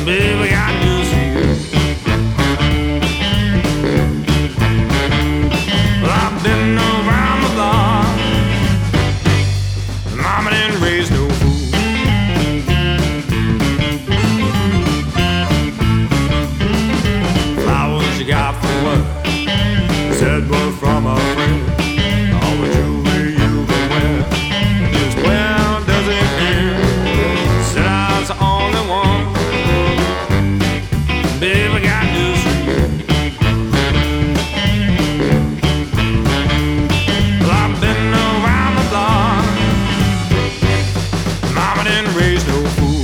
Baby, got news for you. Well, I've been around the block. Mama didn't raise no fool. Flowers you got for what? Said word from a friend. All the jewelry you can wear is well does it end. Said I was the only one. Baby, got news for you. Well, I've been around the block. Mama didn't raise no fool.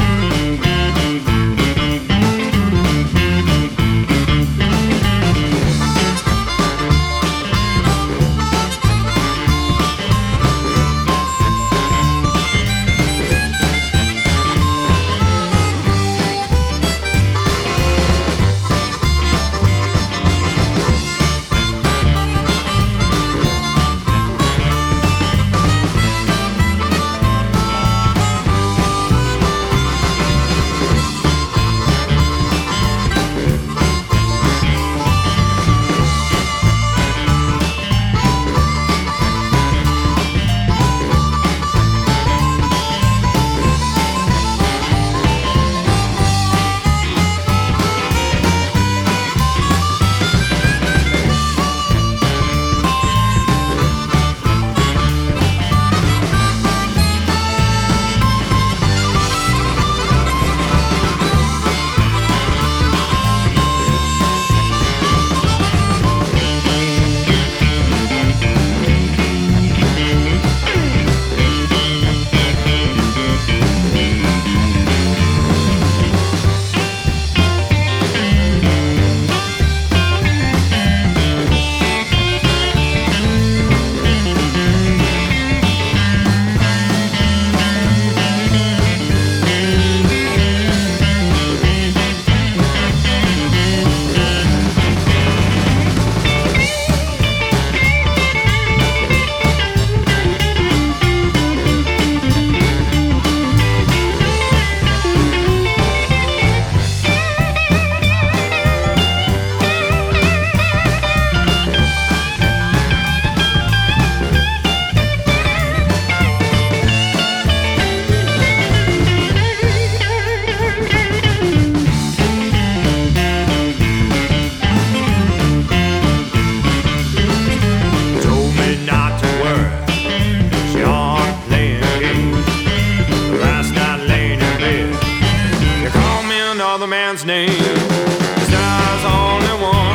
Another man's name, 'cause there's only one.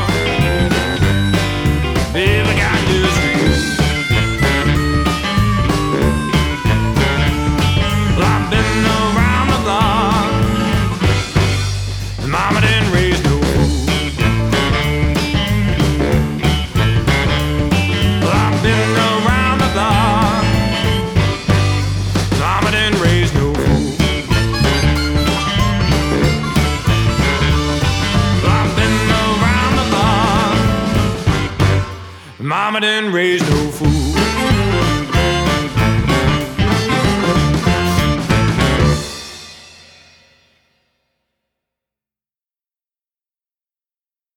Baby, got news for you. Well, I've been around the block. Mama didn't raise no fool. Well, I've been around the block. Mama didn't raise no fool. Mama didn't raise no fool.